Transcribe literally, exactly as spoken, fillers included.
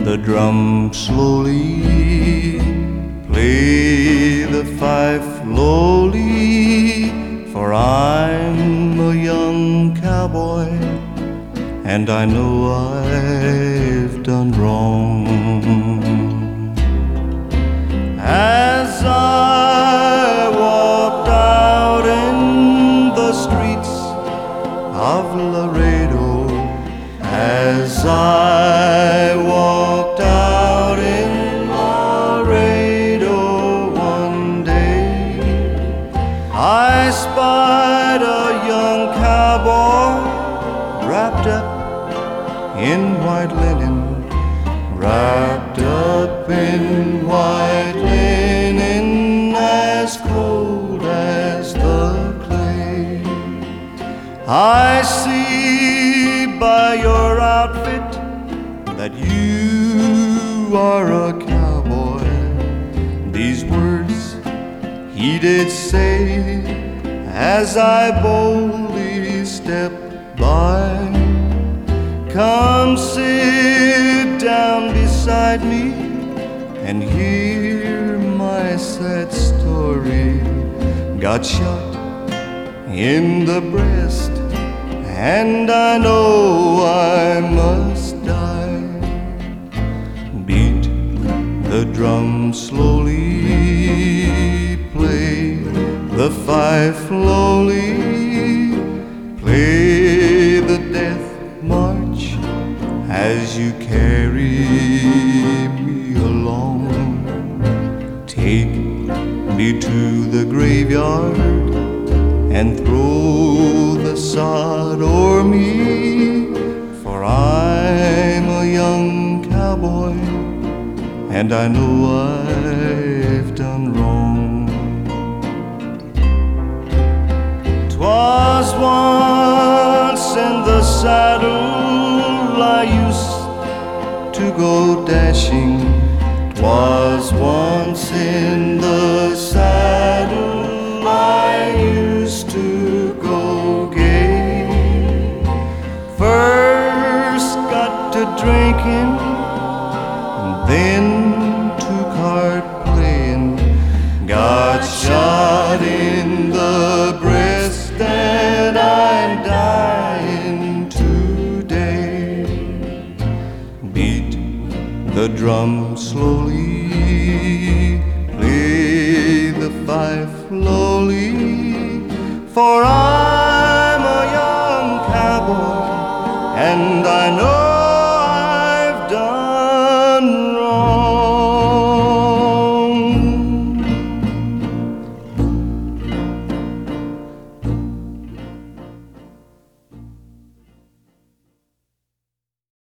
the drum slowly, play the fife lowly, for I'm a young cowboy, and I know I've done wrong. As I walked out in the streets of Laredo, as I walked out in Laredo one day, I spied a young cowboy wrapped up in white linen, wrapped up in white linen, as cold as the clay. I see by your outfit that you are a cowboy. These words he did say as I boldly stepped by. Come sit down beside me and hear my sad story. Got shot in the breast, and I know I must die. Beat the drum slowly, play the fife lowly, play the death march as you carry me along. Take me to the graveyard and throw the sod o'er me, for I'm a young cowboy, and I know I've done wrong. 'Twas once in the saddle I used to go dashing. 'Twas once in the saddle I used to go gay. First got to drinking, then to card playing, got shot in the breast, and I'm dying today. Beat the drum slowly, play the fife lowly, for I